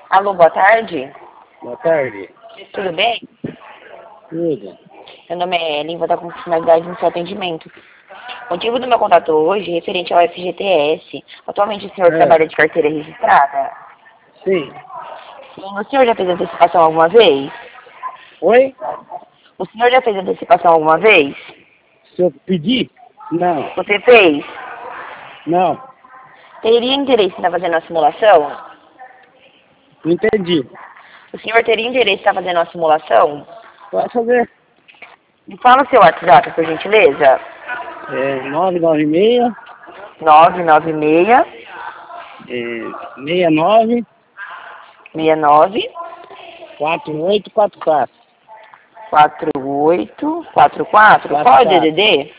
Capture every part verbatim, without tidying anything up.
Alô, boa tarde. Boa tarde. Tudo bem? Tudo. Meu nome é Ellen, vou dar com finalidade no seu atendimento. O motivo do meu contato hoje é referente ao F G T S. Atualmente o senhor É. trabalha de carteira registrada? Sim. Sim. O senhor já fez antecipação alguma vez? Oi? O senhor já fez antecipação alguma vez? Se eu pedir? Não. Você fez? Não. Teria interesse em estar fazendo a simulação? Não entendi. O senhor teria interesse em estar fazendo a simulação? Pode fazer. Me fala o seu WhatsApp, por gentileza. É nove nove seis, nove nove seis, é, seis nove, seis nove, quatro oito quatro quatro. quatro oito quatro quatro. Quatro Qual é o quatro. D D D?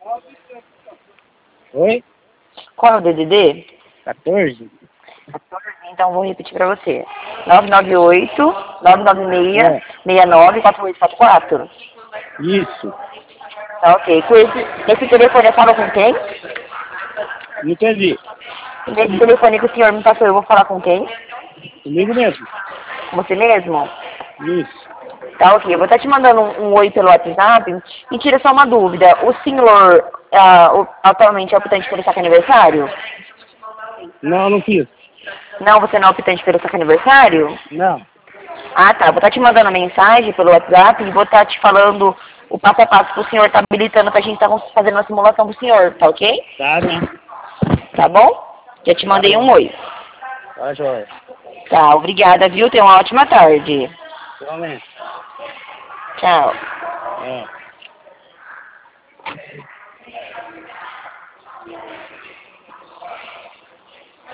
Oi? Qual é o D D D? quatorze? Então vou repetir para você. nove nove oito, nove nove seis, É. seis nove, quatro oito quatro quatro. Isso. Tá ok. Com esse, esse telefone eu falo com quem? Não entendi. Nesse telefone que o senhor me passou, eu vou falar com quem? Comigo mesmo. Com você mesmo? Isso. Tá ok. Eu vou estar te mandando um, um oi pelo WhatsApp. E tira só uma dúvida. O senhor ah, o- atualmente é optante pelo saque aniversário? Não, não fiz. Não, você não é optante pelo saque aniversário? Não. Ah, tá. Vou estar te mandando mensagem pelo WhatsApp e vou estar te falando o passo a passo que o senhor está habilitando pra gente estar fazendo uma simulação pro senhor, tá ok? Tá bem. Tá bom? Já te Tá mandei um bom. oi. Tá joia. Tá, obrigada, viu? Tenha uma ótima tarde. Igualmente. Tchau. É.